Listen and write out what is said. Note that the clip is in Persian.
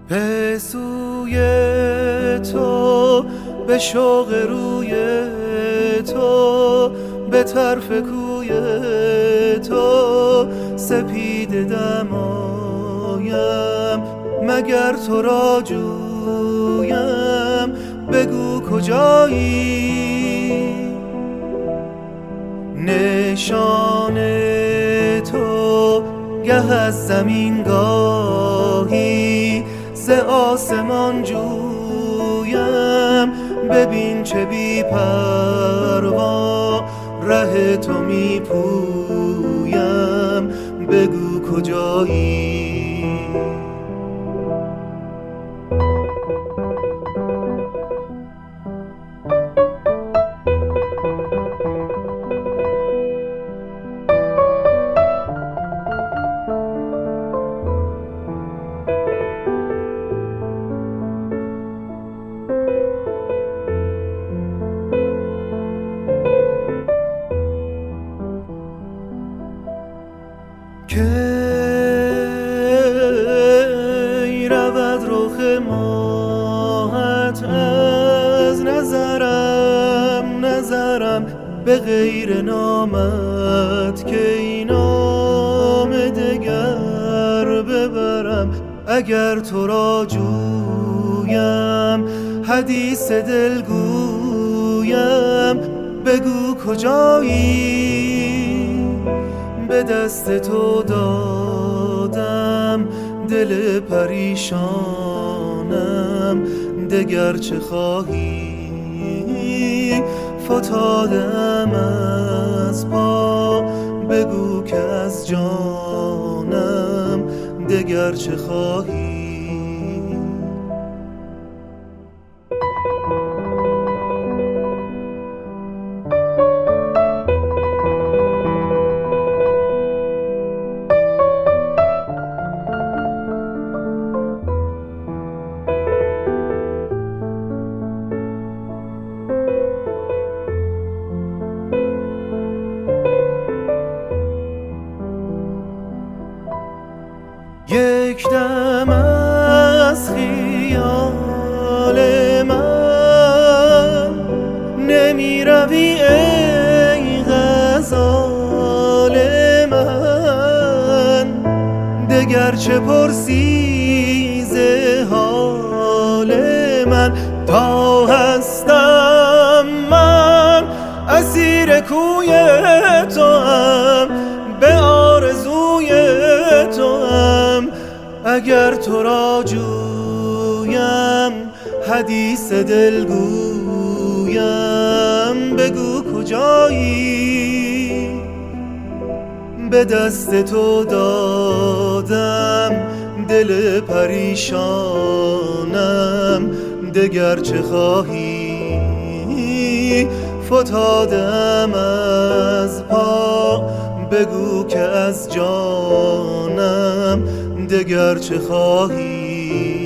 به سوی تو، به شوق روی تو، به طرف کوی تو سپیده دمایم. مگر تو را جویم، بگو کجایی؟ نشان تو گه از زمین گاهی ز آسمان جویم. ببین چه بی پروا ره تو می پویم، بگو کجایی؟ کی رود رخ ماهت از نظرم به غیر نامت، که این نام دگر ببرم. اگر تو را جویم حدیث دل گویم، بگو کجایی؟ به دست تو دادم دل پریشانم، دگر چه خواهی؟ فتادم از پا، بگو که از جانم دگر چه خواهی؟ یک دم از خیال من نمی روی ای غزال من، دگر چه پرسی ز حال من؟ تا هستم من اسیر کوی توام، به آرزوی توام. اگر تو را جویم حدیث دل گویم، بگو کجایی؟ به دست تو دادم دل پریشانم، دگر چه خواهی؟ فتادم از پا، بگو که از جانم دگر چه خواهی؟